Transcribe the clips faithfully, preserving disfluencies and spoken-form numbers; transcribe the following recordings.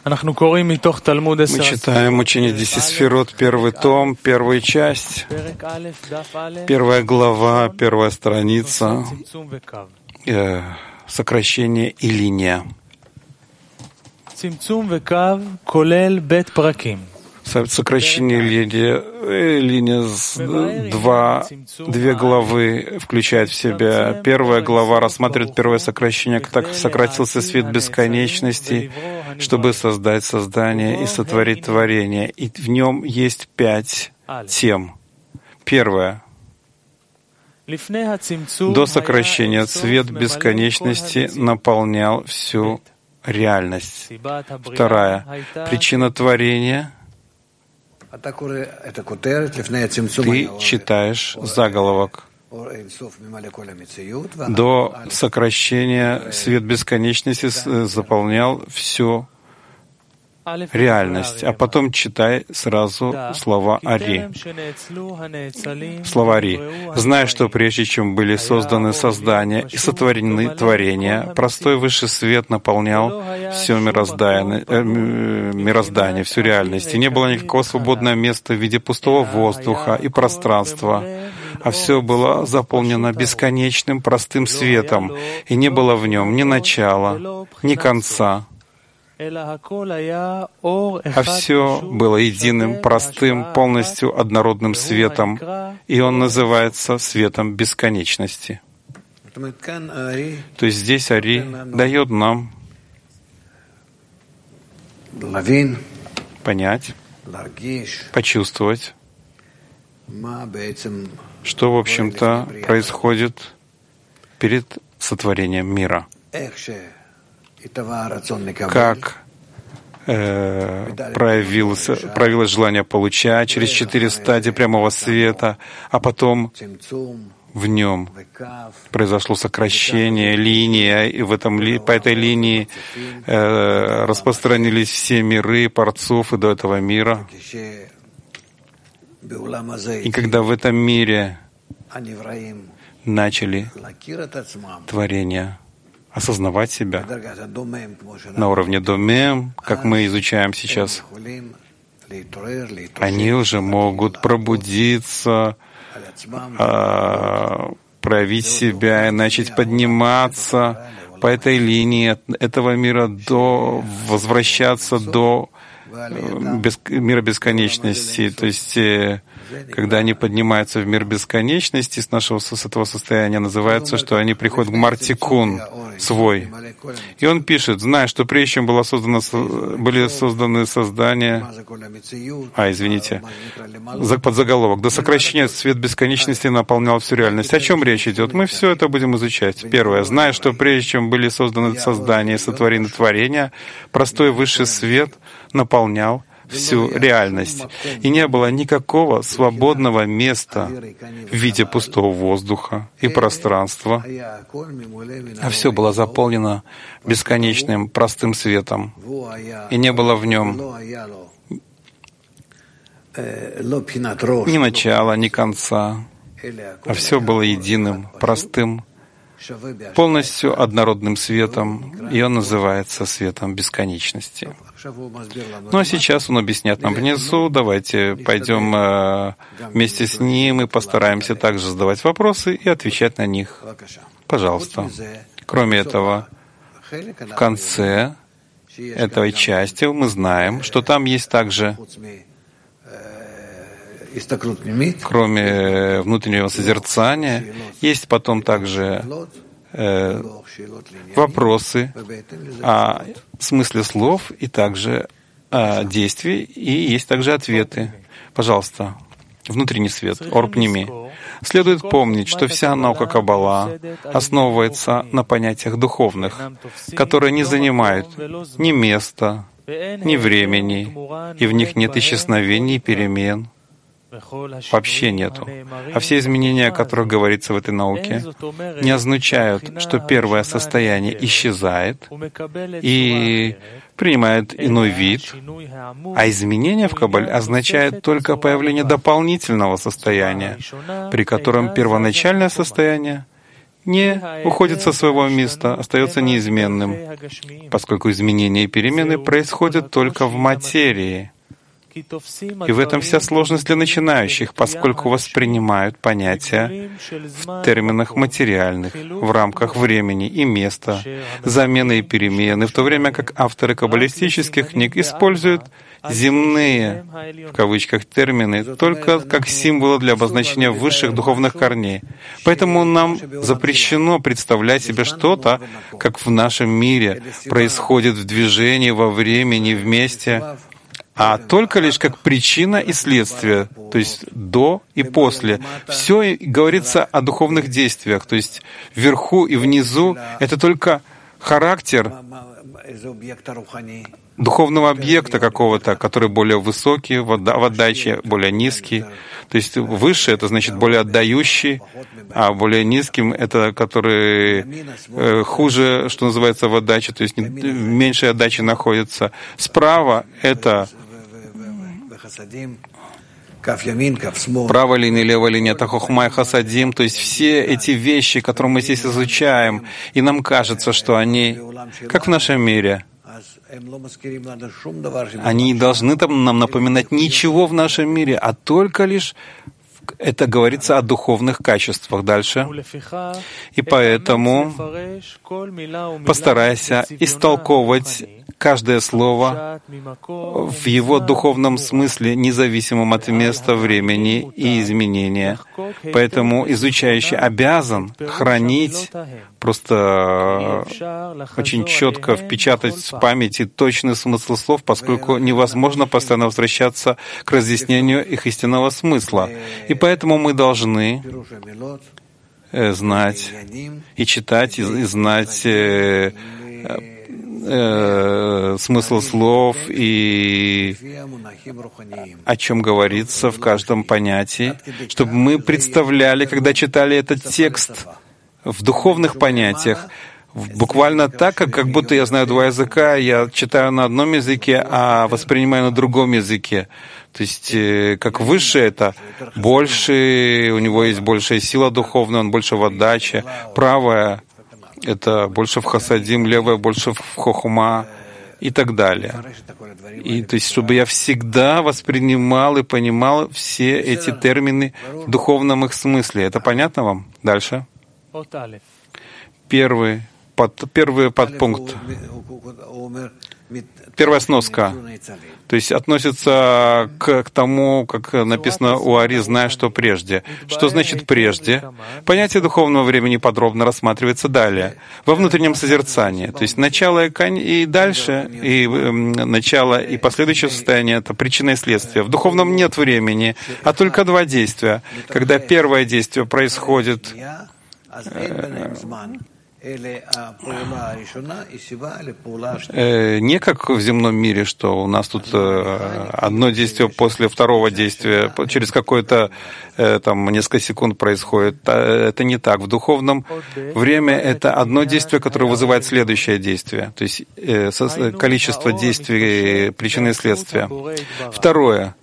Мы читаем учение десяти сферот, первый том, первая часть, первая глава, первая страница, э, сокращение и линия. Сокращение линия, линия два, две главы включает в себя. Первая глава рассматривает первое сокращение, как сократился свет бесконечности, чтобы создать создание и сотворить творение. И в нем есть пять тем. Первое. До сокращения цвет бесконечности наполнял всю реальность. Вторая. Причина творения. Ты читаешь заголовок. До сокращения свет бесконечности заполнял всю реальность, а потом читай сразу слова Ари. Слова Ари. Зная, что прежде чем были созданы создания и сотворены творения, простой высший свет наполнял все мироздание, э, мироздание, всю реальность. И не было никакого свободного места в виде пустого воздуха и пространства, а все было заполнено бесконечным простым светом, и не было в нем ни начала, ни конца. А все было единым, простым, полностью однородным светом, и он называется светом бесконечности. То есть здесь Ари дает нам понять, почувствовать, что, в общем-то, происходит перед сотворением мира. Как э, проявилось, проявилось желание получать через четыре стадии прямого света, а потом в нем произошло сокращение, линия, и в этом, по этой линии э, распространились все миры, парцов и до этого мира. И когда в этом мире начали творения осознавать себя на уровне домем, как мы изучаем сейчас, они уже могут пробудиться, проявить себя и начать подниматься по этой линии этого мира, до возвращаться до без, мира бесконечности. То есть, когда они поднимаются в мир бесконечности, с нашего с этого состояния называется, что они приходят в Мартикун свой. И он пишет, зная, что прежде чем было создано, были созданы создания... А, извините, под заголовок. До сокращения свет бесконечности наполнял всю реальность. О чем речь идет? Мы все это будем изучать. Первое. Зная, что прежде чем были созданы создания и сотворены творения, простой высший свет наполнял всю реальность. И не было никакого свободного места в виде пустого воздуха и пространства, а все было заполнено бесконечным простым светом. И не было в нем ни начала, ни конца, а все было единым, простым, полностью однородным светом, и он называется светом бесконечности. Ну а сейчас он объясняет нам внизу. Давайте пойдем э, вместе с ним и постараемся также задавать вопросы и отвечать на них. Пожалуйста. Кроме этого, в конце этой части мы знаем, что там есть также, кроме внутреннего созерцания, есть потом также э, вопросы о смысле слов и также о действии, и есть также ответы. Пожалуйста, внутренний свет, орпними. Следует помнить, что вся наука Каббала основывается на понятиях духовных, которые не занимают ни места, ни времени, и в них нет исчезновений и перемен. Вообще нету. А все изменения, о которых говорится в этой науке, не означают, что первое состояние исчезает и принимает иной вид, а изменение в Каббале означает только появление дополнительного состояния, при котором первоначальное состояние не уходит со своего места, остается неизменным, поскольку изменения и перемены происходят только в материи. И в этом вся сложность для начинающих, поскольку воспринимают понятия в терминах материальных, в рамках времени и места, замены и перемены, в то время как авторы каббалистических книг используют земные, в кавычках, термины только как символы для обозначения высших духовных корней. Поэтому нам запрещено представлять себе что-то, как в нашем мире происходит в движении, во времени, вместе, а только лишь как причина и следствие, то есть до и после. Все говорится о духовных действиях, то есть вверху и внизу — это только характер духовного объекта какого-то, который более высокий в отдаче, более низкий. То есть выше — это значит более отдающий, а более низким — это который э, хуже, что называется, в отдаче, то есть в меньшей отдаче находится. Справа — это правая линия, левая линия — это хохма и хасадим, то есть все эти вещи, которые мы здесь изучаем, и нам кажется, что они, как в нашем мире, они не должны там нам напоминать ничего в нашем мире, а только лишь это говорится о духовных качествах. Дальше. И поэтому постарайся истолковывать каждое слово в его духовном смысле, независимом от места, времени и изменения. Поэтому изучающий обязан хранить, просто очень четко впечатать в памяти точный смысл слов, поскольку невозможно постоянно возвращаться к разъяснению их истинного смысла. И поэтому мы должны знать и читать, и знать Э, смысл слов и о чем говорится в каждом понятии, чтобы мы представляли, когда читали этот текст в духовных понятиях, буквально так, как, как будто я знаю два языка, я читаю на одном языке, а воспринимаю на другом языке. То есть, как выше это, больше, у него есть большая сила духовная, он больше в отдаче, правая — это больше в хасадим, левая больше в хохма и так далее. И то есть, чтобы я всегда воспринимал и понимал все эти термины в духовном их смысле. Это понятно вам? Дальше. Первый, под, первый подпункт. Первая сноска. То есть относится к, к тому, как написано у Ари, «зная, что прежде». Что значит «прежде»? Понятие духовного времени подробно рассматривается далее, во внутреннем созерцании. То есть начало и дальше, и э, начало и последующее состояние — это причина и следствие. В духовном нет времени, а только два действия. Когда первое действие происходит э, не как в земном мире, что у нас тут одно действие после второго действия, через какое-то там несколько секунд происходит. Это не так. В духовном время это одно действие, которое вызывает следующее действие. То есть количество действий, причины и следствия. Второе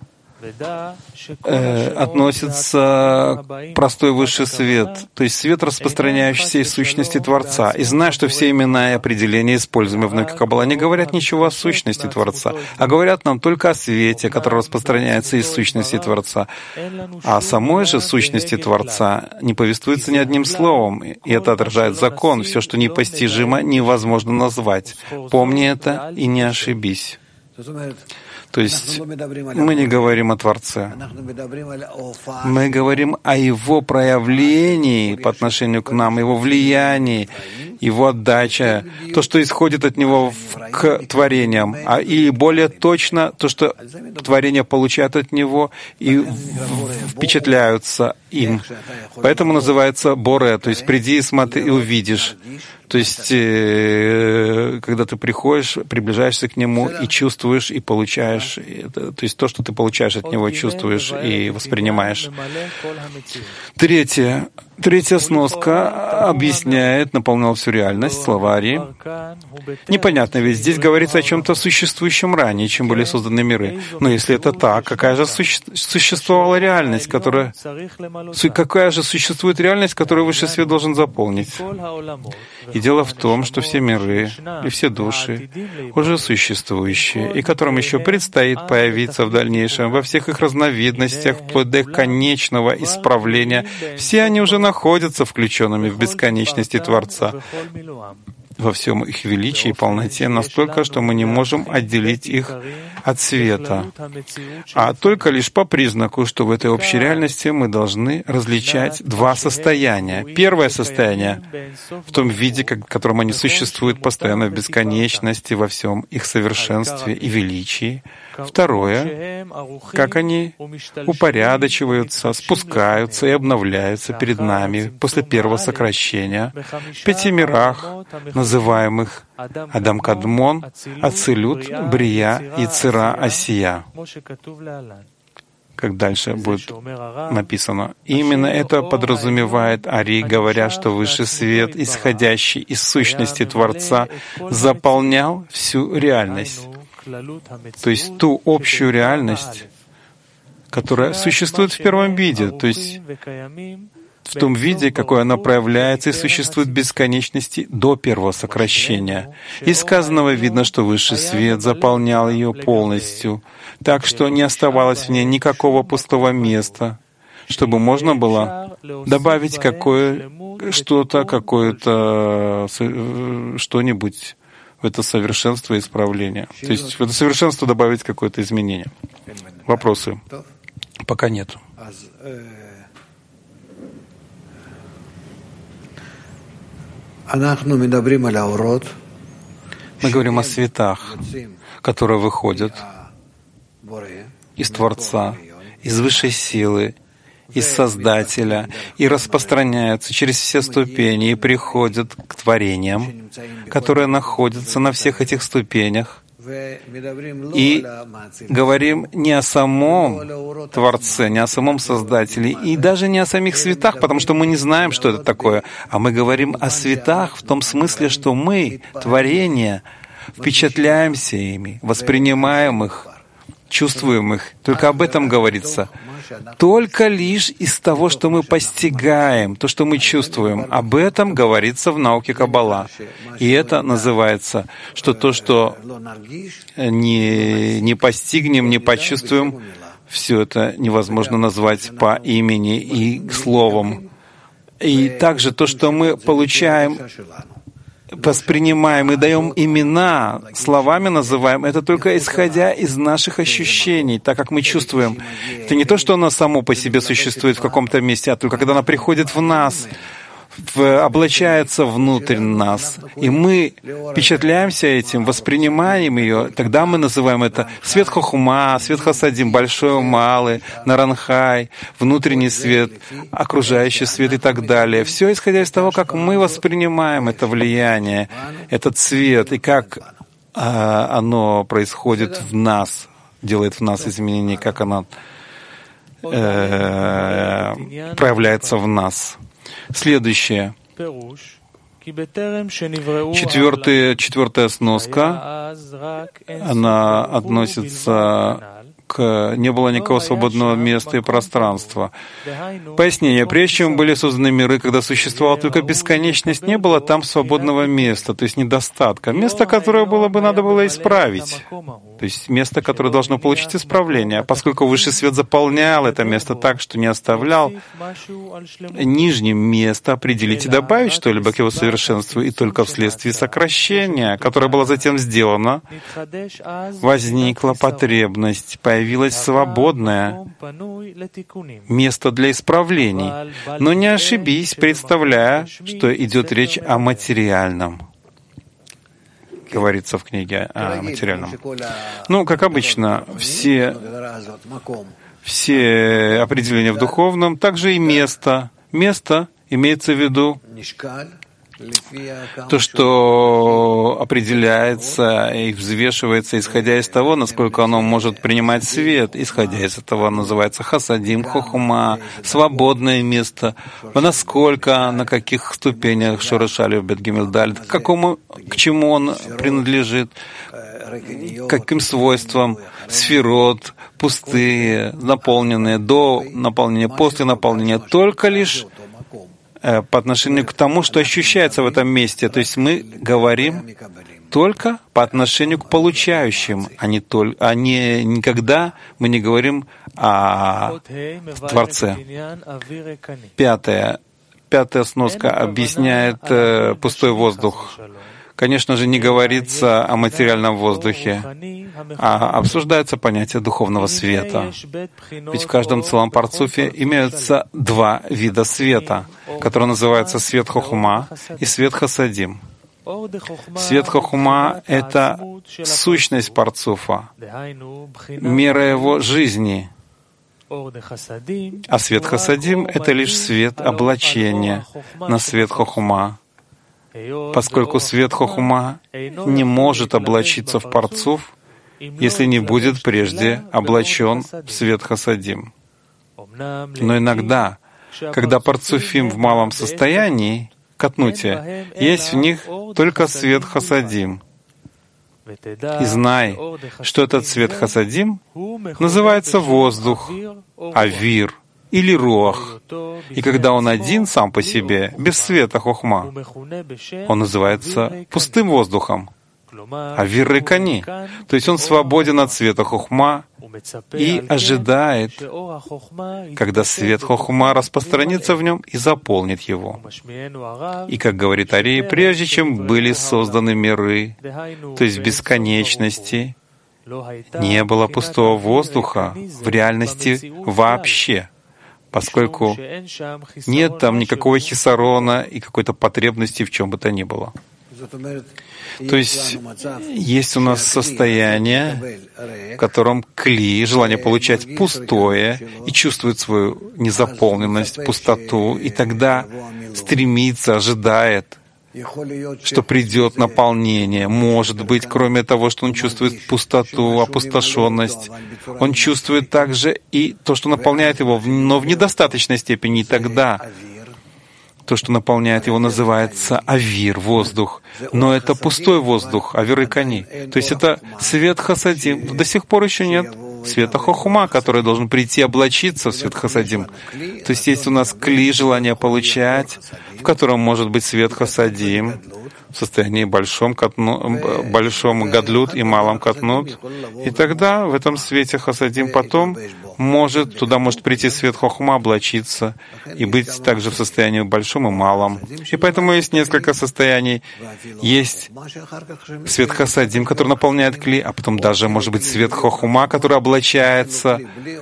относится простой высший свет, то есть свет, распространяющийся из сущности Творца. И зная, что все имена и определения, используемые в науке Каббала, не говорят ничего о сущности Творца, а говорят нам только о свете, который распространяется из сущности Творца. А о самой же сущности Творца не повествуется ни одним словом, и это отражает закон. Все, что непостижимо, невозможно назвать. Помни это и не ошибись. То есть мы не говорим о Творце. Мы говорим о Его проявлении по отношению к нам, Его влиянии, Его отдаче, то, что исходит от Него к творениям, а и более точно то, что творения получают от Него и впечатляются им. Поэтому называется Боре, то есть приди и смотри, и увидишь. То есть, когда ты приходишь, приближаешься к Нему и чувствуешь, и получаешь, то есть то, что ты получаешь от Него, чувствуешь и воспринимаешь. Третье. Третья сноска объясняет, наполняла всю реальность, слова Ари. Непонятно, ведь здесь говорится о чем-то существующем ранее, чем были созданы миры. Но если это так, какая же суще- существовала реальность, которая какая же существует реальность, которую высший свет должен заполнить. И дело в том, что все миры и все души, уже существующие, и которым еще предстоит появиться в дальнейшем, во всех их разновидностях, вплоть до их конечного исправления, все они уже находятся включенными в бесконечности Творца, во всем их величии и полноте, настолько, что мы не можем отделить их от света, а только лишь по признаку, что в этой общей реальности мы должны различать два состояния. Первое состояние в том виде, в котором они существуют постоянно в бесконечности, во всем их совершенстве и величии. Второе, как они упорядочиваются, спускаются и обновляются перед нами после первого сокращения в пяти мирах, называемых Адам Кадмон, Ацилют, Брия, Ицера, Асия. Как дальше будет написано. Именно это подразумевает Ари, говоря, что высший свет, исходящий из сущности Творца, заполнял всю реальность. То есть ту общую реальность, которая существует в первом виде, то есть в том виде, какой она проявляется и существует в бесконечности до первого сокращения. Из сказанного видно, что высший свет заполнял ее полностью, так что не оставалось в ней никакого пустого места, чтобы можно было добавить какое что-то, какое-то что-нибудь в это совершенство и исправление. То есть в это совершенство добавить какое-то изменение. Вопросы? Пока нет. Мы говорим о светах, которые выходят из Творца, из высшей силы, из Создателя, и распространяются через все ступени и приходят к творениям, которые находятся на всех этих ступенях. И говорим не о самом Творце, не о самом Создателе, и даже не о самих светах, потому что мы не знаем, что это такое, а мы говорим о светах в том смысле, что мы, творение, впечатляемся ими, воспринимаем их, чувствуем их. Только об этом говорится. Только лишь из того, что мы постигаем, то, что мы чувствуем. Об этом говорится в науке Каббала. И это называется, что то, что не, не постигнем, не почувствуем, все это невозможно назвать по имени и словом. И также то, что мы получаем, воспринимаем и даем имена, словами называем, это только исходя из наших ощущений, так как мы чувствуем. Это не то, что оно само по себе существует в каком-то месте, а только когда оно приходит в нас, в, облачается внутрь нас, и мы впечатляемся этим, воспринимаем ее, тогда мы называем это свет хохма, свет хасадим, большой, малый, наранхай, внутренний свет, окружающий свет и так далее. Все исходя из того, как мы воспринимаем это влияние, этот свет, и как а, оно происходит в нас, делает в нас изменения, как оно э, проявляется в нас. Следующее. Четвертая, четвертая сноска, она относится к «не было никакого свободного места и пространства». Пояснение. Прежде чем были созданы миры, когда существовала только бесконечность, не было там свободного места, то есть недостатка. Место, которое было бы надо было исправить. То есть место, которое должно получить исправление. Поскольку высший свет заполнял это место так, что не оставлял нижним место определить и добавить что-либо к его совершенству, и только вследствие сокращения, которое было затем сделано, возникла потребность, появилось свободное место для исправлений. Но не ошибись, представляя, что идет речь о материальном. Говорится в книге о материальном. Ну, как обычно, все, все определения в духовном, также и место. Место имеется в виду то, что определяется и взвешивается, исходя из того, насколько оно может принимать свет. Исходя из этого называется хасадим, хохма, свободное место. Насколько, на каких ступенях Шореш Алеф Бет Гимель Далет, к какому, к чему он принадлежит, каким свойствам сферот, пустые, наполненные, до наполнения, после наполнения, только лишь э, по отношению к тому, что ощущается в этом месте. То есть мы говорим только по отношению к получающим, а не, толь, а не никогда мы не говорим о Творце. Пятое. Пятая сноска объясняет э, пустой воздух. Конечно же, не говорится о материальном воздухе, а обсуждается понятие духовного света. Ведь в каждом целом парцуфе имеются два вида света, которые называются свет хохма и свет хасадим. Свет хохма — это сущность парцуфа, мера его жизни. А свет хасадим — это лишь свет облачения на свет хохма, поскольку свет хохма не может облачиться в парцуф, если не будет прежде облачен в свет хасадим. Но иногда, когда парцуфим в малом состоянии, катнуте, есть в них только свет хасадим. И знай, что этот свет хасадим называется воздух, авир или руах. И когда он один сам по себе, без света хохма, он называется пустым воздухом, авир рекани. То есть он свободен от света хохма и ожидает, когда свет хохма распространится в нем и заполнит его. И, как говорит Арий, прежде чем были созданы миры, то есть в бесконечности, не было пустого воздуха в реальности вообще, поскольку нет там никакого хисарона и какой-то потребности в чем бы то ни было. То есть есть у нас состояние, в котором кли, желание получать пустое, и чувствует свою незаполненность, пустоту, и тогда стремится, ожидает, что придет наполнение. Может быть, кроме того, что он чувствует пустоту, опустошенность, он чувствует также и то, что наполняет его, но в недостаточной степени. И тогда то, что наполняет его, называется авир, воздух. Но это пустой воздух, авир и кани. То есть это свет хасадим. До сих пор еще нет света хохма, который должен прийти облачиться в свет хасадим. То есть есть у нас кли, желание получать, в котором может быть свет хасадим, в состоянии большом, катну, большом гадлют и малом катнут. И тогда в этом свете хасадим потом может, туда может прийти свет хохма, облачиться и быть также в состоянии большом и малом. И поэтому есть несколько состояний. Есть свет хасадим, который наполняет кли, а потом даже может быть свет хохма, который облачается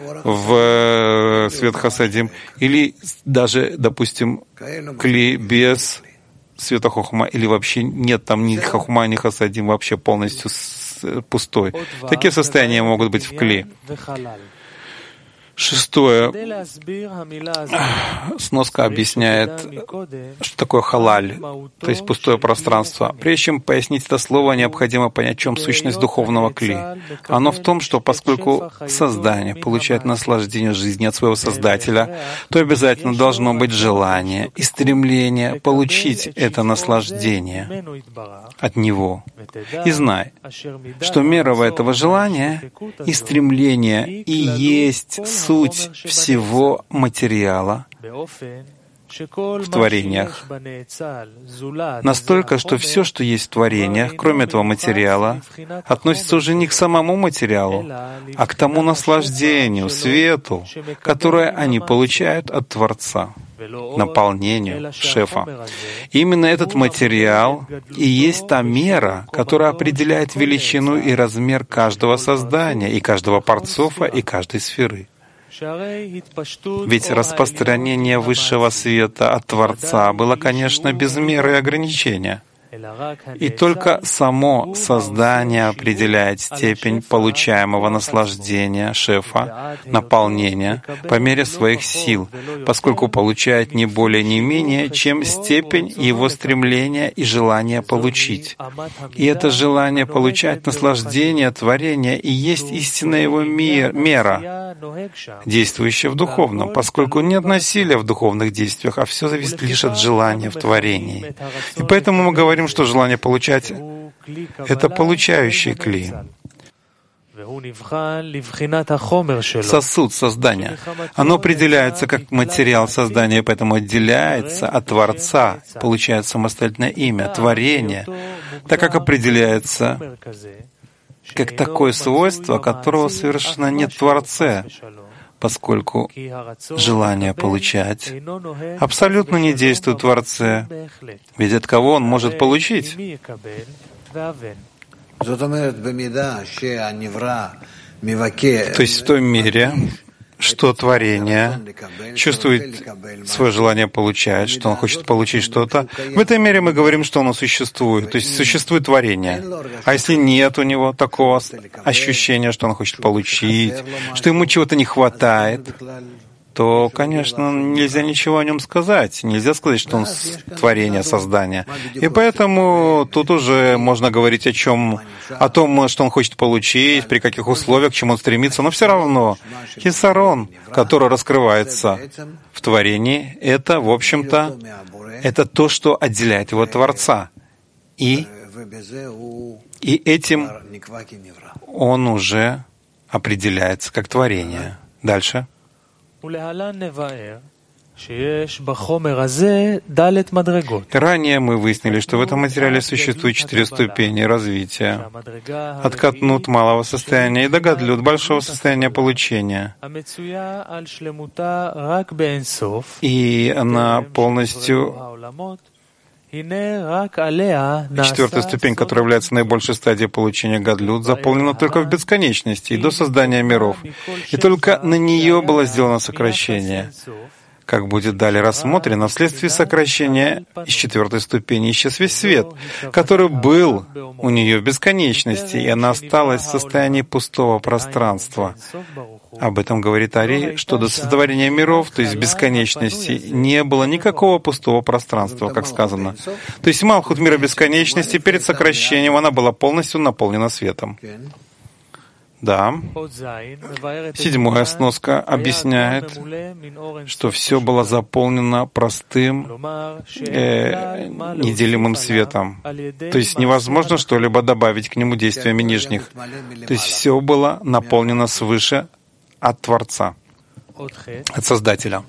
в свет хасадим, или даже, допустим, кли без света хохма, или вообще нет там ни хохма, ни хасадим, вообще полностью пустой. Такие состояния могут быть в кли. Шестое. Сноска объясняет, что такое халаль, то есть пустое пространство. Прежде чем пояснить это слово, необходимо понять, в чем сущность духовного кли. Оно в том, что поскольку создание получает наслаждение жизни от своего Создателя, то обязательно должно быть желание и стремление получить это наслаждение от Него. И знай, что мера этого желания и стремления и есть суть всего материала в творениях. Настолько, что все, что есть в творениях, кроме этого материала, относится уже не к самому материалу, а к тому наслаждению, свету, которое они получают от Творца, наполнению, шефа. Именно этот материал и есть та мера, которая определяет величину и размер каждого создания, и каждого парцофа, и каждой сферы. Ведь распространение высшего света от Творца было, конечно, без меры и ограничения. И только само создание определяет степень получаемого наслаждения шефа, наполнения, по мере своих сил, поскольку получает не более не менее, чем степень его стремления и желания получить. И это желание получать наслаждение творения и есть истинная его мера, действующая в духовном, поскольку нет насилия в духовных действиях, а все зависит лишь от желания в творении. И поэтому мы говорим, что желание получать Это получающий кли. Сосуд создания. Оно определяется как материал создания, поэтому отделяется от Творца, получает самостоятельное имя, творение, так как определяется как такое свойство, которого совершенно нет в Творце, поскольку желание получать абсолютно не действует в Творце, ведь от кого он может получить? То есть в той мере, что творение чувствует свое желание получать, что он хочет получить что-то, в этой мере мы говорим, что оно существует. То есть существует творение. А если нет у него такого ощущения, что он хочет получить, что ему чего-то не хватает, то, конечно, нельзя ничего о нем сказать. Нельзя сказать, что он творение, создание. И поэтому тут уже можно говорить о чем, о том, что он хочет получить, при каких условиях, к чему он стремится. Но все равно хисарон, который раскрывается в творении, это, в общем-то, это то, что отделяет его от Творца. И, и этим он уже определяется как творение. Дальше. Ранее мы выяснили, что в этом материале существует четыре ступени развития. От катнут малого состояния и до гадлют большого состояния получения. И она полностью... Четвертая ступень, которая является наибольшей стадией получения гадлют, заполнена только в бесконечности и до создания миров. И только на нее было сделано сокращение. Как будет далее рассмотрено, вследствие сокращения из четвертой ступени исчез весь свет, который был у нее в бесконечности, и она осталась в состоянии пустого пространства. Об этом говорит Ари, что до сотворения миров, то есть в бесконечности, не было никакого пустого пространства, как сказано. То есть Малхут мира бесконечности перед сокращением она была полностью наполнена светом. Да. Седьмая сноска объясняет, что все было заполнено простым, э, неделимым светом. То есть невозможно что-либо добавить к нему действиями нижних. То есть все было наполнено свыше от Творца, от Создателя.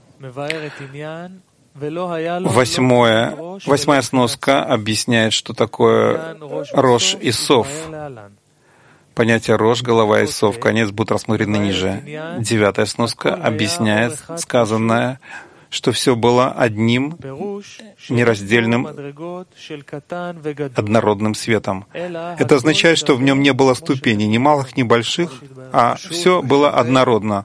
Восьмое, восьмая сноска объясняет, что такое Рош и Сов. Понятие «рожь», «голова» и «сов» конец будут рассмотрены ниже. Девятая сноска объясняет сказанное, что все было одним нераздельным однородным светом. Это означает, что в нем не было ступеней, ни малых, ни больших, а все было однородно.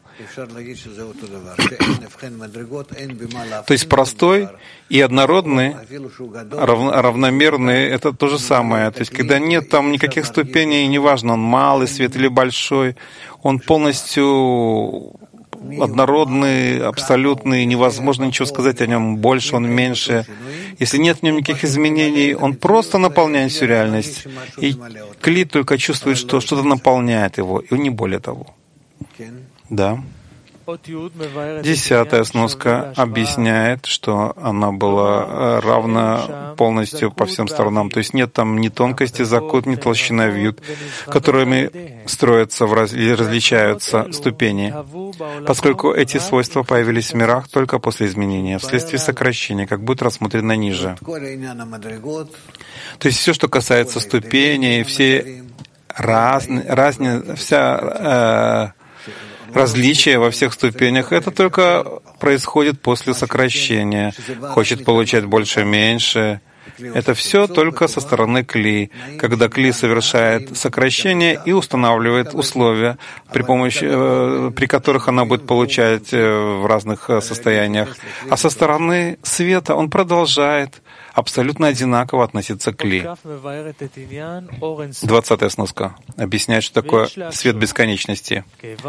То есть простой и однородный, равномерный — это то же самое. То есть когда нет там никаких ступеней, неважно, он малый свет или большой, он полностью однородный, абсолютный, невозможно ничего сказать о нем больше, он меньше. Если нет в нем никаких изменений, он просто наполняет всю реальность. И Кли только чувствует, что что-то наполняет его, и не более того. Да. Десятая сноска объясняет, что она была равна полностью по всем сторонам. То есть нет там ни тонкости закут, ни толщина вьют, которыми строятся в раз... или различаются ступени, поскольку эти свойства появились в мирах только после изменения, вследствие сокращения, как будет рассмотрено ниже. То есть все, что касается ступеней, все разные, разные, вся... Э, различия во всех ступенях, это только происходит после сокращения. Хочет получать больше-меньше. Это все только со стороны Кли, когда Кли совершает сокращение и устанавливает условия, при помощи, э, при которых она будет получать э, в разных э, состояниях. А со стороны света он продолжает абсолютно одинаково относиться к Кли. Двадцатая сноска объясняет, что такое свет бесконечности.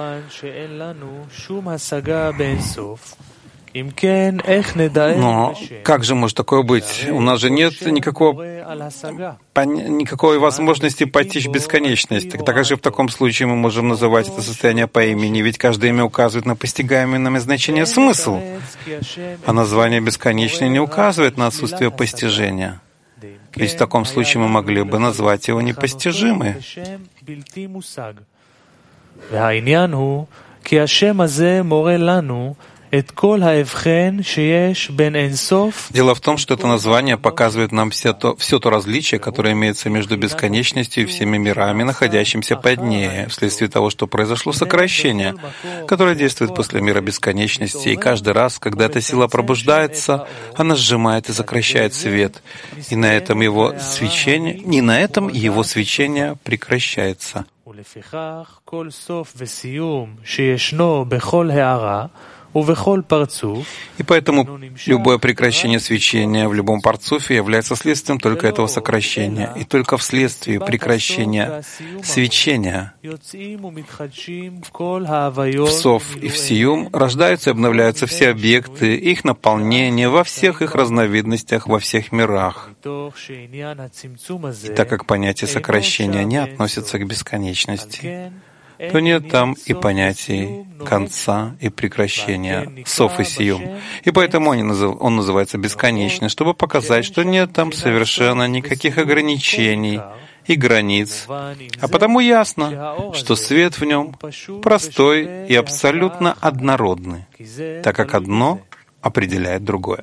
Но как же может такое быть? У нас же нет никакого, никакой возможности постичь бесконечность. Так как же в таком случае мы можем называть это состояние по имени? Ведь каждое имя указывает на постигаемое нами значение смысл. А название бесконечное не указывает на отсутствие постижения. Ведь в таком случае мы могли бы назвать его непостижимым. Дело в том, что это название показывает нам все то, все то различие, которое имеется между бесконечностью и всеми мирами, находящимися под ней, вследствие того, что произошло сокращение, которое действует после мира бесконечности, и каждый раз, когда эта сила пробуждается, она сжимает и сокращает свет, и на этом его свечение, и на этом его свечение прекращается. И поэтому любое прекращение свечения в любом парцуфе является следствием только этого сокращения. И только вследствие прекращения свечения в сов и в сиюм рождаются и обновляются все объекты, их наполнение во всех их разновидностях, во всех мирах. И так как понятие сокращения не относится к бесконечности, то нет там и понятий конца и прекращения, сов и сиюм. И поэтому он, назыв, он называется бесконечным, чтобы показать, что нет там совершенно никаких ограничений и границ. А потому ясно, что свет в нем простой и абсолютно однородный, так как одно определяет другое.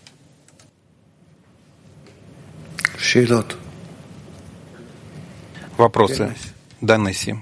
Вопросы? Да, Несси.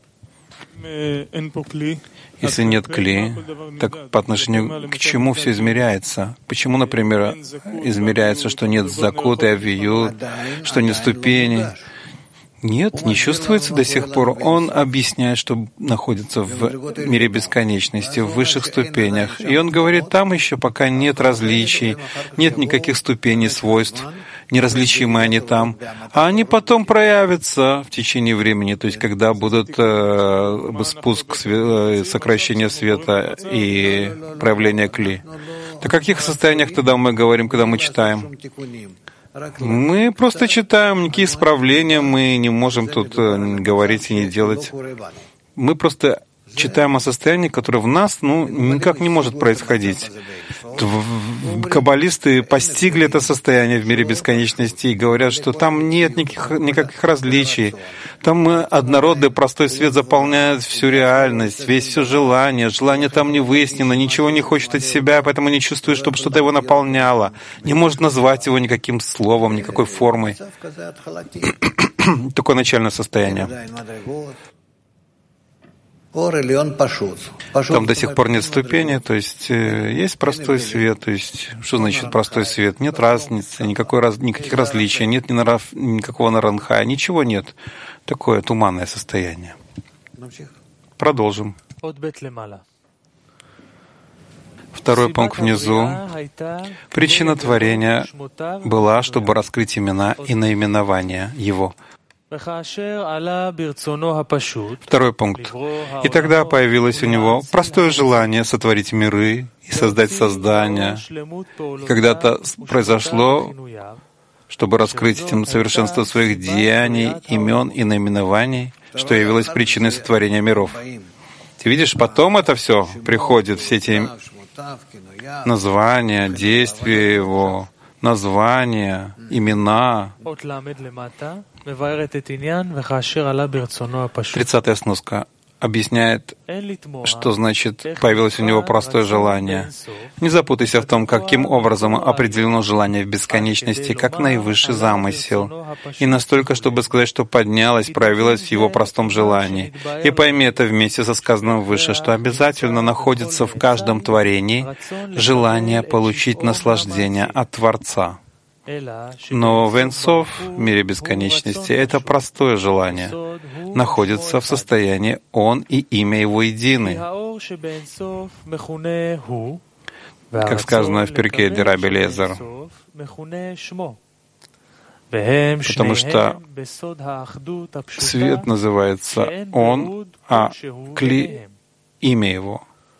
Если нет кли, так по отношению к чему все измеряется? Почему, например, измеряется, что нет закут и авиют, что нет ступеней? Нет, не чувствуется до сих пор. Он объясняет, что находится в мире бесконечности, в высших ступенях. И он говорит, там еще пока нет различий, нет никаких ступеней свойств, неразличимы они там. А они потом проявятся в течение времени, то есть когда будут э, спуск, све- сокращение света и проявление кли. О каких состояниях тогда мы говорим, когда мы читаем? Мы просто читаем, никакие исправления мы не можем тут говорить и не делать. Мы просто читаем о состоянии, которое в нас ну, никак не может происходить. Каббалисты постигли это состояние в мире бесконечности и говорят, что там нет никаких, никаких различий. Там однородный простой свет заполняет всю реальность, весь все желание. Желание там не выяснено, ничего не хочет от себя, поэтому не чувствует, чтобы что-то его наполняло. Не может назвать его никаким словом, никакой формой. Такое начальное состояние. Там до сих пор нет ступени, то есть э, есть простой свет, то есть что значит простой свет? Нет разницы, никакой раз, никаких различий, нет ни нарав, никакого наранха, ничего нет. Такое туманное состояние. Продолжим. Второй пункт внизу. Причина творения была, чтобы раскрыть имена и наименования Его. Второй пункт. И тогда появилось у него простое желание сотворить миры и создать создания. И когда-то произошло, чтобы раскрыть этим совершенство своих деяний, имен и наименований, что явилось причиной сотворения миров. Ты видишь, потом это все приходит, все эти названия, действия Его, названия, имена. Тридцатая сноска объясняет, что значит появилось у него простое желание. Не запутайся в том, каким образом определено желание в бесконечности, как наивысший замысел, и настолько, чтобы сказать, что поднялось, проявилось в его простом желании. И пойми это вместе со сказанным выше, что обязательно находится в каждом творении желание получить наслаждение от Творца. Но в Эйн-Соф, в мире бесконечности, это простое желание находится в состоянии «Он» и имя Его едины. Как сказано в Перкей де Раби Элиэзер. Потому что свет называется «Он», а Кли — имя Его.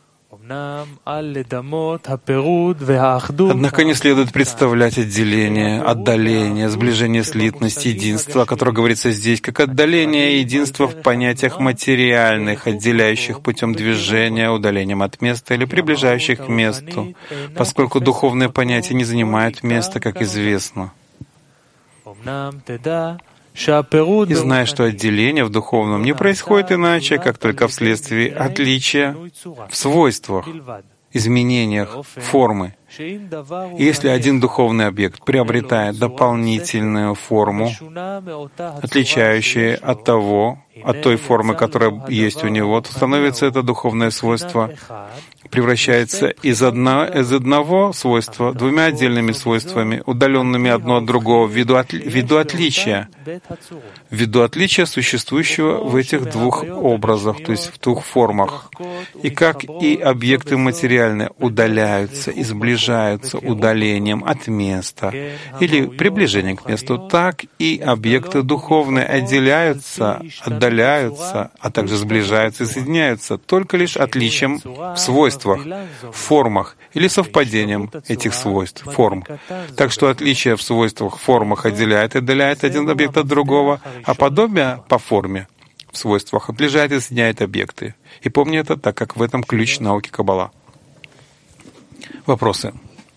Однако не следует представлять отделение, отдаление, сближение, слитность, единство, о котором говорится здесь, как отдаление и единство в понятиях материальных, отделяющих путем движения, удалением от места или приближающих к месту, поскольку духовные понятия не занимают места, как известно. И знай, что отделение в духовном не происходит иначе, как только вследствие отличия в свойствах, изменениях формы. И если один духовный объект приобретает дополнительную форму, отличающую от того, от той формы, которая есть у него, то становится это духовное свойство, превращается из, одно, из одного свойства двумя отдельными свойствами, удаленными одно от другого, ввиду, от, ввиду отличия, ввиду отличия существующего в этих двух образах, то есть в двух формах. И как и объекты материальные удаляются и сближаются удалением от места или приближением к месту, так и объекты духовные отделяются, отдаляются, а также сближаются и соединяются только лишь отличием в свойствах, в формах или совпадением этих свойств, форм. Так что отличие в свойствах, формах отделяет и отдаляет один объект от другого, а подобие по форме в свойствах отближает и соединяет объекты. И помни это, так как в этом ключ науки Каббала. Вопросы?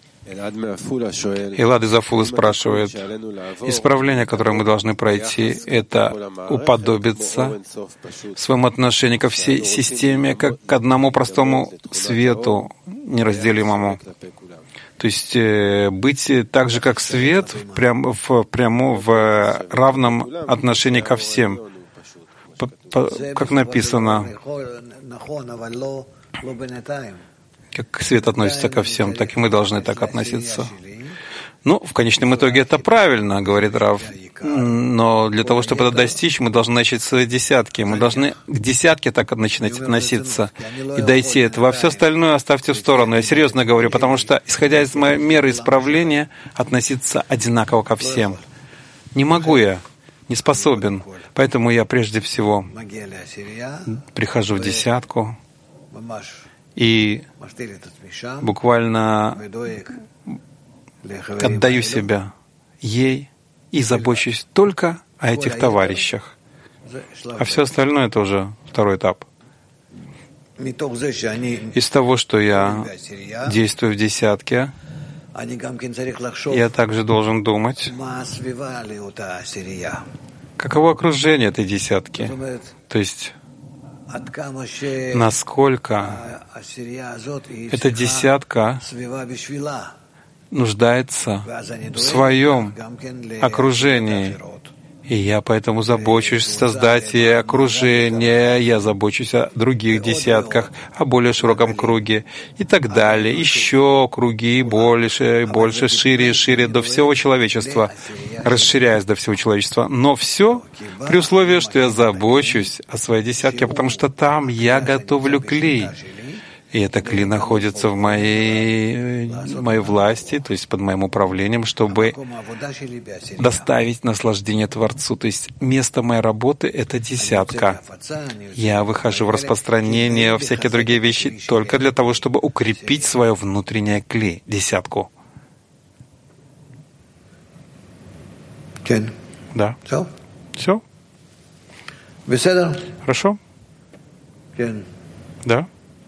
Элад из Афулы спрашивает, исправление, которое мы должны пройти, это уподобиться в своем отношении ко всей системе, как к одному простому свету, неразделимому. То есть э, быть так же, как свет, прям, в, прямо в равном отношении ко всем. По, по, как написано, как свет относится ко всем, так и мы должны так относиться. Ну, в конечном итоге это правильно, говорит Рав. Но для того, чтобы это достичь, мы должны начать с десятки. Мы должны к десятке так начинать относиться и дойти этого. А все остальное оставьте в сторону. Я серьезно говорю, потому что, исходя из моей меры исправления, относиться одинаково ко всем. Не могу я, не способен. Поэтому я прежде всего прихожу в десятку и буквально отдаю себя ей и забочусь только о этих товарищах. А все остальное — это уже второй этап. Из того, что я действую в десятке, я также должен думать, каково окружение этой десятки. То есть, насколько эта десятка нуждается в своем окружении. И я поэтому забочусь создать и окружение, я забочусь о других десятках, о более широком круге и так далее. Еще круги больше, и больше, шире и шире до всего человечества, расширяясь до всего человечества. Но все при условии, что я забочусь о своей десятке, потому что там я готовлю клей. И это кли находится в моей, в моей власти, то есть под моим управлением, чтобы доставить наслаждение Творцу. То есть место моей работы — это десятка. Я выхожу в распространение, во всякие другие вещи только для того, чтобы укрепить свое внутреннее кли, десятку. Да. Все? Хорошо? Да.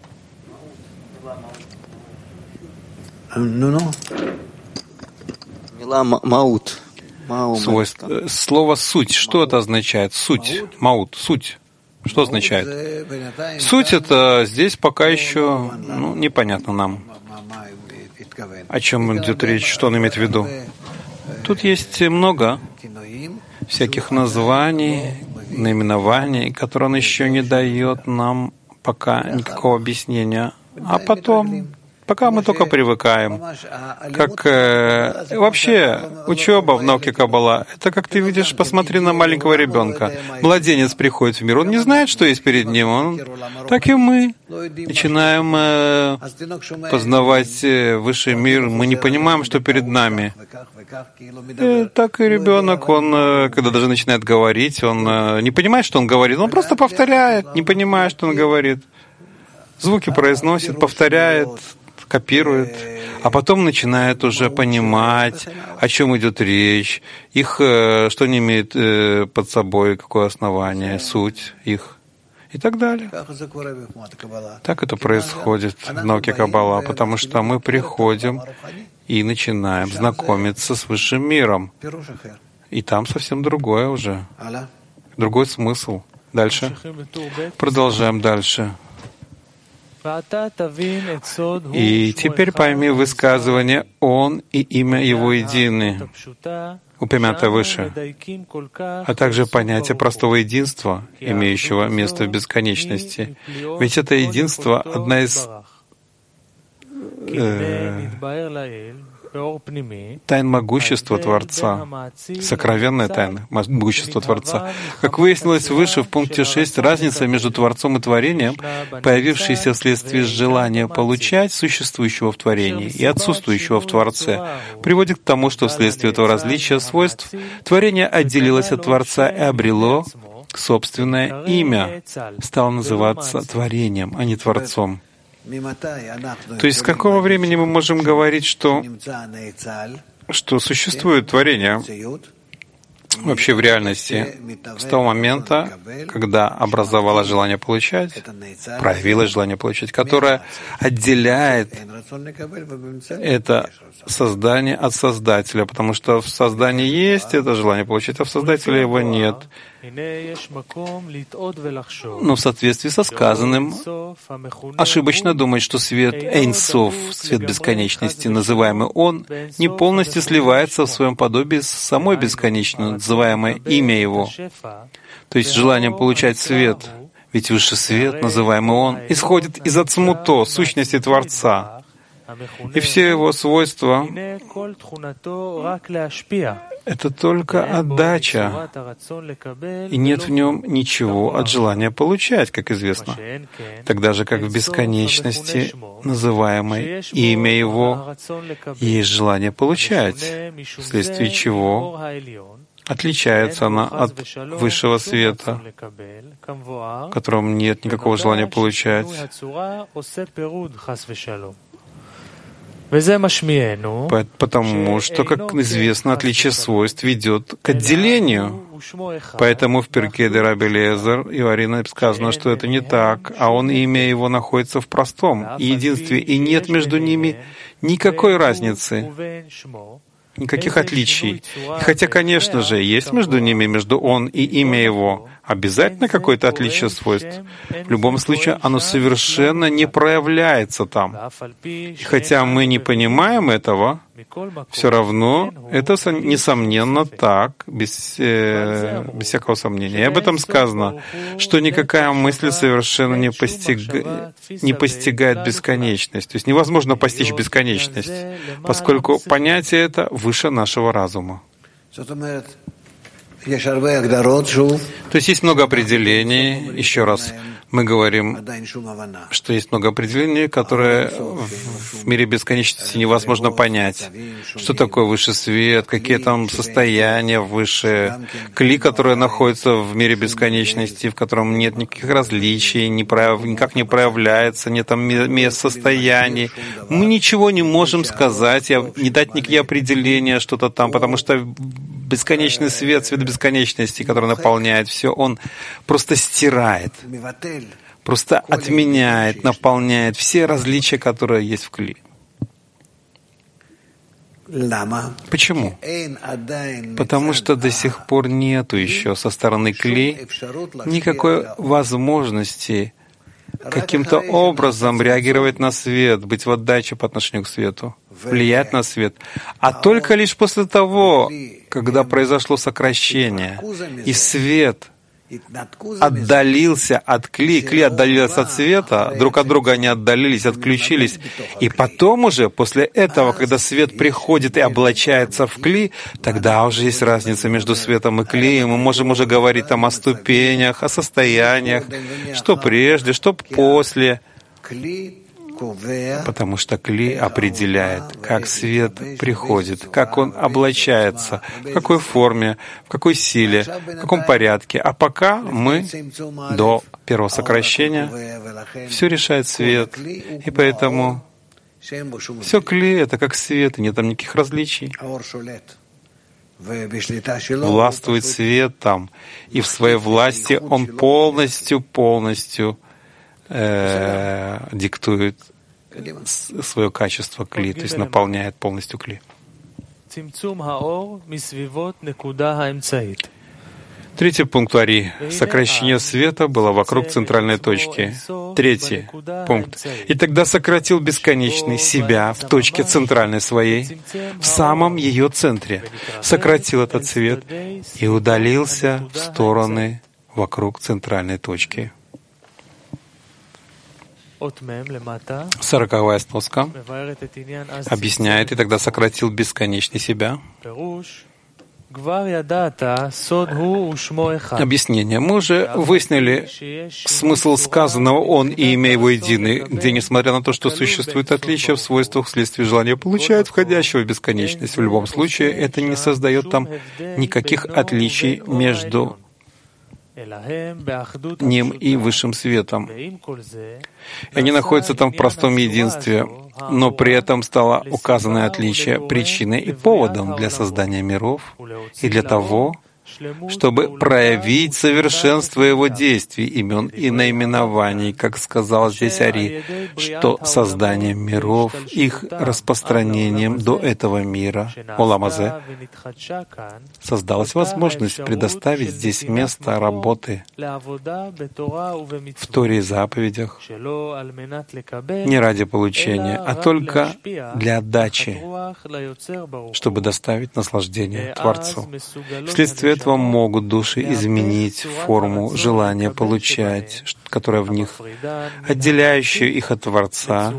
Свойство. Слово «суть». Что это означает? Суть. Маут. Суть. Что означает? Суть — это здесь пока еще ну, непонятно нам. О чем идет речь, что он имеет в виду. Тут есть много всяких названий, наименований, которые он еще не дает нам пока никакого объяснения. А потом... Пока мы только привыкаем. Как э, вообще учеба в науке Каббала — это как ты видишь, посмотри на маленького ребенка. Младенец приходит в мир, он не знает, что есть перед ним. Он, так и мы начинаем э, познавать высший мир. Мы не понимаем, что перед нами. И так и ребенок, он, когда даже начинает говорить, он э, не понимает, что он говорит. Он просто повторяет, не понимая, что он говорит. Звуки произносит, повторяет, копирует, а потом начинает уже понимать, о чем идет речь, их, что они имеют под собой, какое основание, суть их и так далее. Так это происходит в науке Каббала, потому что мы приходим и начинаем знакомиться с высшим миром. И там совсем другое уже. Другой смысл. Дальше. Продолжаем дальше. И теперь пойми высказывание «Он» и имя Его едины, упомянутое выше, а также понятие простого единства, имеющего место в бесконечности. Ведь это единство — одна из э, тайн могущества Творца, сокровенная тайна могущества Творца. Как выяснилось выше, в пункте шесть, разница между Творцом и творением, появившаяся вследствие желания получать существующего в творении и отсутствующего в Творце, приводит к тому, что вследствие этого различия свойств творение отделилось от Творца и обрело собственное имя, стало называться творением, а не Творцом. То есть с какого времени мы можем говорить, что, что существует творение вообще в реальности? С того момента, когда образовалось желание получать, проявилось желание получать, которое отделяет это создание от Создателя, потому что в создании есть это желание получать, а в Создателе его нет. Но в соответствии со сказанным, ошибочно думать, что свет Эйн Соф, свет бесконечности, называемый Он, не полностью сливается в своем подобии с самой бесконечностью, называемое имя Его. То есть желание получать свет, ведь высший свет, называемый Он, исходит из Ацмуто, сущности Творца, и все его свойства — это только отдача, и нет в нем ничего от желания получать, как известно. Тогда же, как в бесконечности, называемой имя Его, есть желание получать, вследствие чего отличается она от высшего света, в котором нет никакого желания получать. Потому что, как известно, отличие свойств ведет к отделению. Поэтому в Перке де Раби Элиэзер и Арина сказано, что это не так, а он, имя его, находится в простом единстве, и нет между ними никакой разницы, никаких отличий. И хотя, конечно же, есть между ними, между он и имя его, обязательно какое-то отличие свойств. В любом случае, оно совершенно не проявляется там. И хотя мы не понимаем этого, все равно это, несомненно, так, без, э, без всякого сомнения. И об этом сказано, что никакая мысль совершенно не, постиг... не постигает бесконечность. То есть невозможно постичь бесконечность, поскольку понятие это выше нашего разума. То есть есть много определений. Еще раз, мы говорим, что есть много определений, которые в мире бесконечности невозможно понять. Что такое высший свет, какие там состояния высшие, кли, которые находятся в мире бесконечности, в котором нет никаких различий, не прояв... никак не проявляется, нет там мест состояний. Мы ничего не можем сказать, не дать никакие определения, что-то там, потому что бесконечный свет, свет бесконечности, который наполняет все, он просто стирает, просто отменяет, наполняет все различия, которые есть в кли. Почему? Потому что до сих пор нету еще со стороны кли никакой возможности каким-то образом реагировать на свет, быть в отдаче по отношению к свету, влиять на свет. А только лишь после того, когда произошло сокращение, и свет отдалился от кли, кли отдалился от света, друг от друга они отдалились, отключились. И потом уже, после этого, когда свет приходит и облачается в кли, тогда уже есть разница между светом и кли, и мы можем уже говорить там о ступенях, о состояниях, что прежде, что после. Потому что кли определяет, как свет приходит, как он облачается, в какой форме, в какой силе, в каком порядке. А пока мы до первого сокращения, все решает свет. И поэтому все кли — это как свет, и нет там никаких различий. Властвует свет там, и в своей власти он полностью, полностью Э, диктует свое качество кли, то есть наполняет полностью кли. Третий пункт Ари. Сокращение света было вокруг центральной точки. Третий пункт. И тогда сократил бесконечный себя в точке центральной своей, в самом ее центре. Сократил этот свет и удалился в стороны вокруг центральной точки. Сороковая сноска объясняет, и тогда сократил бесконечный себя. Объяснение. Мы уже выяснили смысл сказанного «он» и имя его единый, где, несмотря на то, что существует отличие в свойствах вследствие желания получать входящего в бесконечность, в любом случае это не создает там никаких отличий между ним и высшим светом. И они находятся там в простом единстве, но при этом стало указанное отличие причиной и поводом для создания миров и для того, чтобы проявить совершенство его действий, имен и наименований, как сказал здесь Ари, что созданием миров, их распространением до этого мира, Оламазе, создалась возможность предоставить здесь место работы в Торе и заповедях не ради получения, а только для отдачи, чтобы доставить наслаждение Творцу. Вследствие этого могут души изменить форму желания получать, которая в них, отделяющую их от Творца,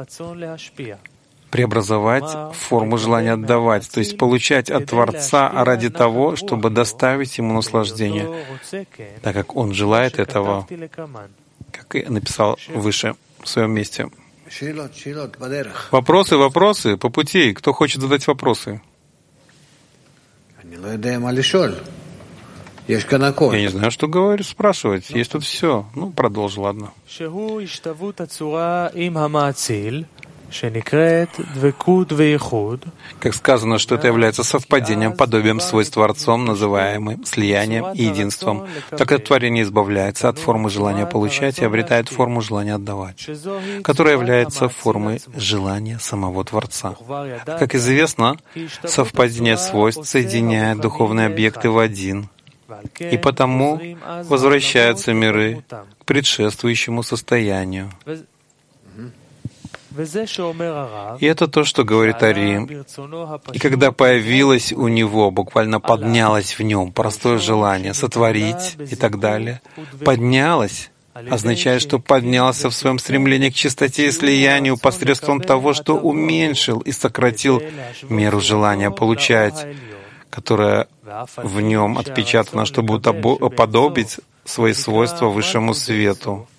преобразовать форму желания отдавать, то есть получать от Творца ради того, чтобы доставить ему наслаждение, так как он желает этого, как и написал выше в своем месте. Вопросы, вопросы по пути. Кто хочет задать вопросы? Я не знаю, что говорю, спрашивать. Есть тут все. Ну, продолжи, ладно. Как сказано, что это является совпадением, подобием свойств Творцом, называемым слиянием и единством. Так это творение избавляется от формы желания получать и обретает форму желания отдавать, которая является формой желания самого Творца. Как известно, совпадение свойств соединяет духовные объекты в один, и потому возвращаются миры к предшествующему состоянию. И это то, что говорит Ари. И когда появилось у него, буквально поднялось в нем простое желание сотворить и так далее, поднялось, означает, что поднялся в своем стремлении к чистоте и слиянию посредством того, что уменьшил и сократил меру желания получать, которая в нем отпечатана, чтобы уподобить свои свойства высшему свету.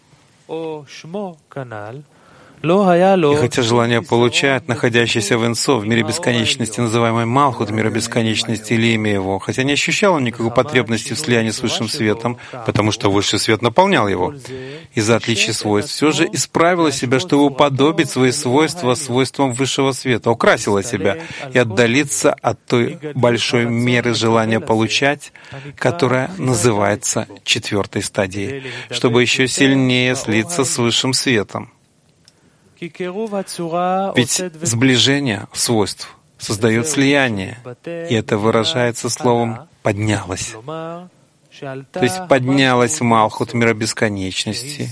И хотя желание получает, находящееся в Энсо, в мире бесконечности, называемый Малхут, мира бесконечности, или имя его, хотя не ощущал он никакой потребности в слиянии с высшим светом, потому что высший свет наполнял его. Из-за отличия свойств все же исправило себя, чтобы уподобить свои свойства свойствам высшего света, украсило себя и отдалиться от той большой меры желания получать, которая называется четвертой стадией, чтобы еще сильнее слиться с высшим светом. Ведь сближение свойств создает слияние, и это выражается словом «поднялась». То есть поднялась в Малхут мира бесконечности.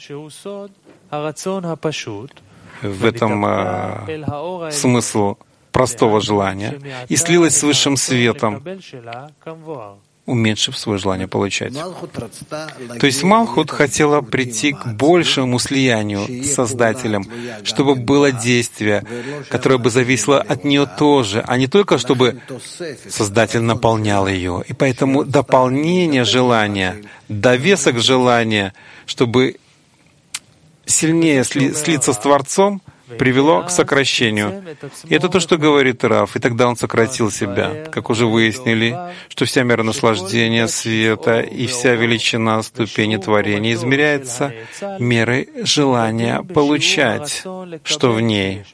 В этом э, смысл простого желания, и слилась с высшим светом, уменьшив свое желание получать. То есть Малхут хотела прийти к большему слиянию с Создателем, чтобы было действие, которое бы зависело от нее тоже, а не только чтобы Создатель наполнял ее. И поэтому дополнение желания, довесок желания, чтобы сильнее сли- слиться с Творцом, привело к сокращению. И это то, что говорит Рав. И тогда он сократил себя. Как уже выяснили, что вся мера наслаждения, света и вся величина ступени творения измеряется мерой желания получать, что в ней.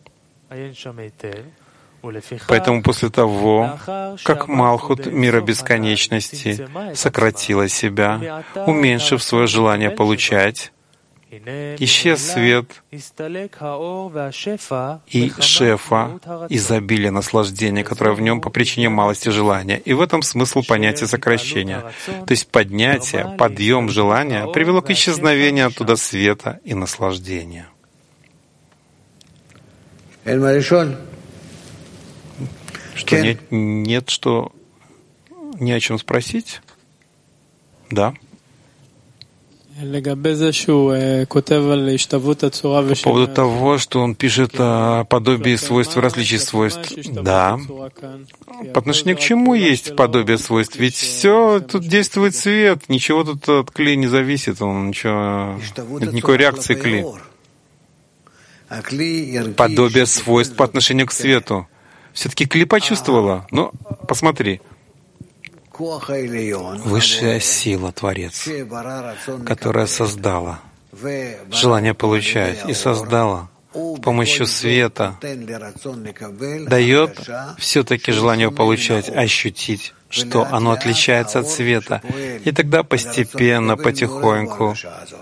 Поэтому после того, как Малхут мира бесконечности сократила себя, уменьшив свое желание получать, исчез свет и шефа, изобилие наслаждения, которое в нем по причине малости желания. И в этом смысл понятия сокращения. То есть поднятие, подъем желания привело к исчезновению оттуда света и наслаждения. Что нет, нет, что не о чем спросить? Да. По поводу того, что он пишет о подобии свойств и различий свойств. Да. По отношению к чему есть подобие свойств? Ведь все тут действует свет, ничего тут от клея не зависит, он ничего, нет никакой реакции клея. Подобие свойств по отношению к свету. Все-таки Кли почувствовала. Ну, посмотри. Высшая сила, Творец, которая создала желание получать и создала с помощью света, дает все-таки желание получать, ощутить, что оно отличается от света. И тогда постепенно, потихоньку,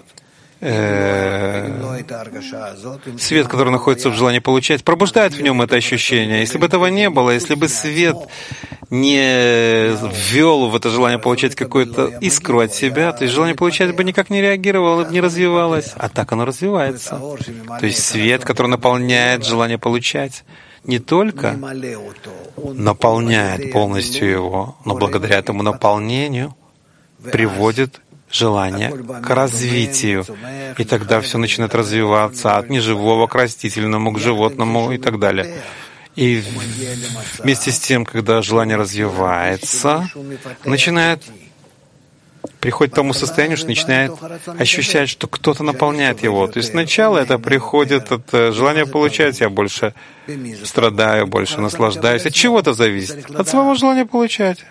свет, который находится в желании получать, пробуждает в нем это ощущение. Если бы этого не было, если бы свет не ввел в это желание получать какую-то искру от себя, то есть желание получать бы никак не реагировало, не развивалось. А так оно развивается. То есть свет, который наполняет желание получать, не только наполняет полностью его, но благодаря этому наполнению приводит желание к развитию. И тогда все начинает развиваться от неживого к растительному, к животному и так далее. И вместе с тем, когда желание развивается, начинает приходит к тому состоянию, что начинает ощущать, что кто-то наполняет его. То есть сначала это приходит от желания получать, я больше страдаю, больше наслаждаюсь. От чего это зависит? От своего желания получать.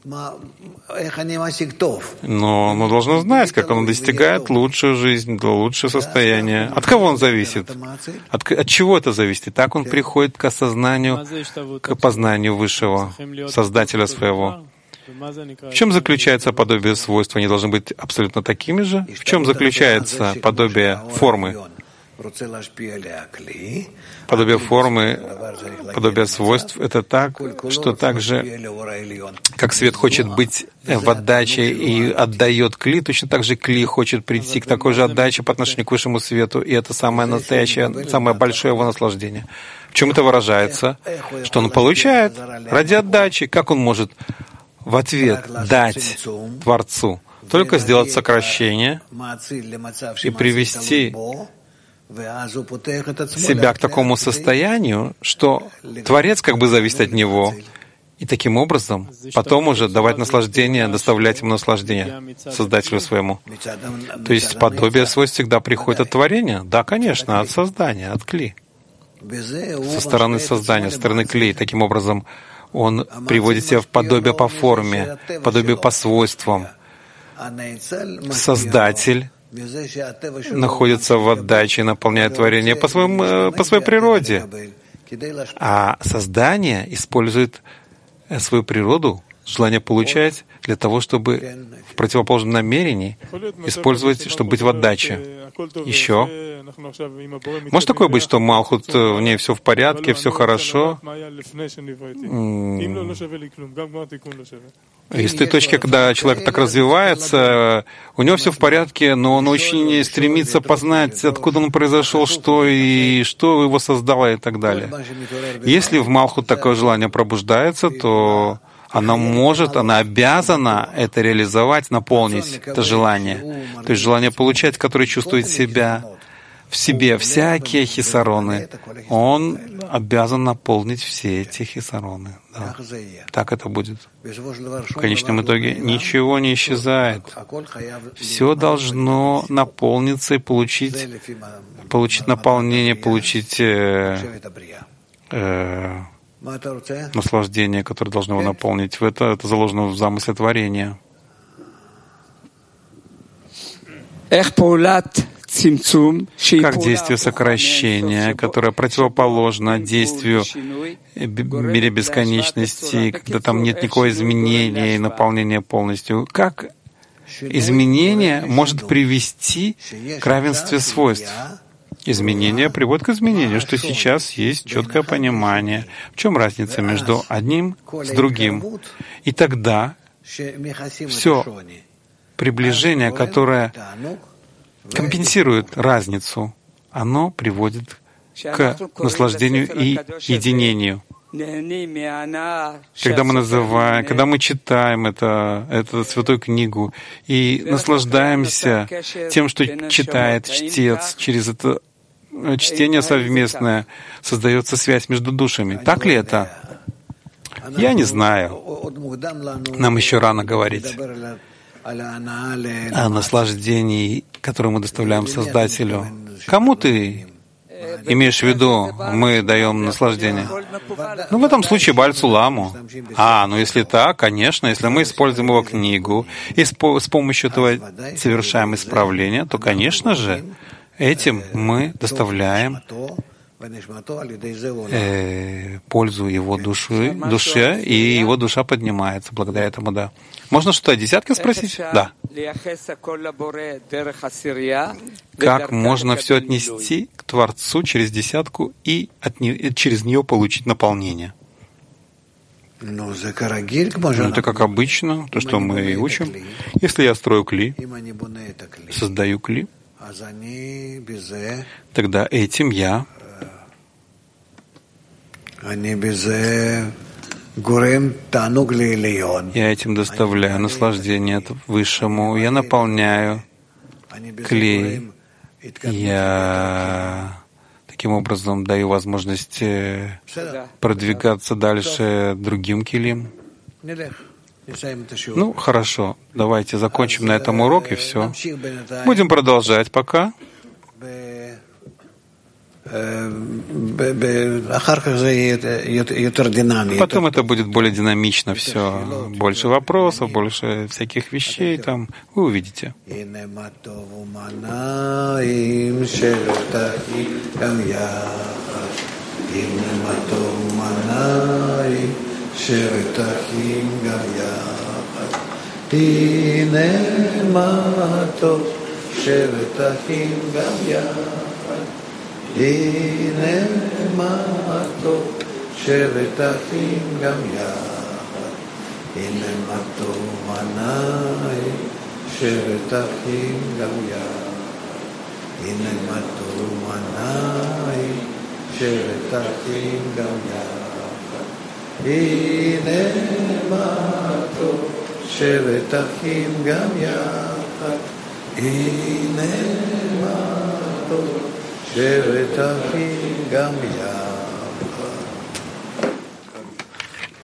Но оно должно знать, как оно достигает лучшую жизнь, лучшее состояние. От кого он зависит? От, от чего это зависит? И так он приходит к осознанию, к познанию Высшего, Создателя своего. В чем заключается подобие свойств? Они должны быть абсолютно такими же? В чем заключается подобие формы? Подобие формы, подобие свойств — это так, что так же, как свет хочет быть в отдаче и отдает Кли, точно так же Кли хочет прийти к такой же отдаче по отношению к высшему свету, и это самое настоящее, самое большое его наслаждение. В чем это выражается? Что он получает ради отдачи. Как он может в ответ дать Творцу? Только сделать сокращение и привести себя к такому состоянию, что Творец как бы зависит от него, и таким образом потом уже давать наслаждение, доставлять ему наслаждение, Создателю своему. То есть подобие свойств всегда приходит от творения? Да, конечно, от создания, от Кли. Со стороны создания, со стороны Кли. Таким образом, он приводит себя в подобие по форме, подобие по свойствам. Создатель находится в отдаче, наполняет творение по, своему, по своей природе. А создание использует свою природу, желание получать, для того, чтобы в противоположном намерении использовать, чтобы быть в отдаче. Еще. Может такое быть, что Малхут, в ней все в порядке, все хорошо? И с той точки, когда человек так развивается, у него все в порядке, но он очень стремится познать, откуда он произошел, что и что его создало и так далее. Если в Малхут такое желание пробуждается, то она может, она обязана это реализовать, наполнить это желание. То есть желание получать, которое чувствует себя в себе, всякие хисароны. Он обязан наполнить все эти хисароны. Да. Так это будет. В конечном итоге ничего не исчезает. Все должно наполниться и получить, получить наполнение, получить э, э, наслаждение, которое должно его наполнить. В это, это заложено в замысле творения. Как действие сокращения, которое противоположно действию в мире бесконечности, когда там нет никакого изменения и наполнения полностью. Как изменение может привести к равенству свойств. Изменение приводит к изменению, что сейчас есть четкое понимание, в чем разница между одним с другим. И тогда все приближение, которое компенсирует разницу, оно приводит к наслаждению и единению. Когда мы называем, когда мы читаем это, эту святую книгу и наслаждаемся тем, что читает чтец, через это чтение совместное создается связь между душами. Так ли это? Я не знаю. Нам еще рано говорить о наслаждении, которое мы доставляем Создателю. Кому ты имеешь в виду, мы даем наслаждение? Ну, в этом случае Бааль-Суламу. А, ну если так, конечно, если мы используем его книгу и с помощью этого совершаем исправление, то, конечно же, этим мы доставляем э, пользу его души, душе, и его душа поднимается благодаря этому, да. Можно что-то о десятке спросить? Да. Как можно все отнести к Творцу через десятку и от не, через нее получить наполнение? Ну, это как обычно, то, что мы учим. Если я строю кли, создаю кли, тогда этим я я этим доставляю наслаждение Высшему, я наполняю клей, я таким образом даю возможность продвигаться дальше другим килим. Ну, хорошо, давайте закончим на этом урок и все. Будем продолжать пока. Потом это будет более динамично все. Больше вопросов, больше всяких вещей там. Вы увидите. הנה מה טוב שבת אחים גם יחד הנה מה טוב מנאי שבת אחים גם יחד הנה מה טוב מנאי שבת אחים גם יחד הנה מה טוב שבת אחים גם יחד הנה מה טוב שבת אחים גם יחד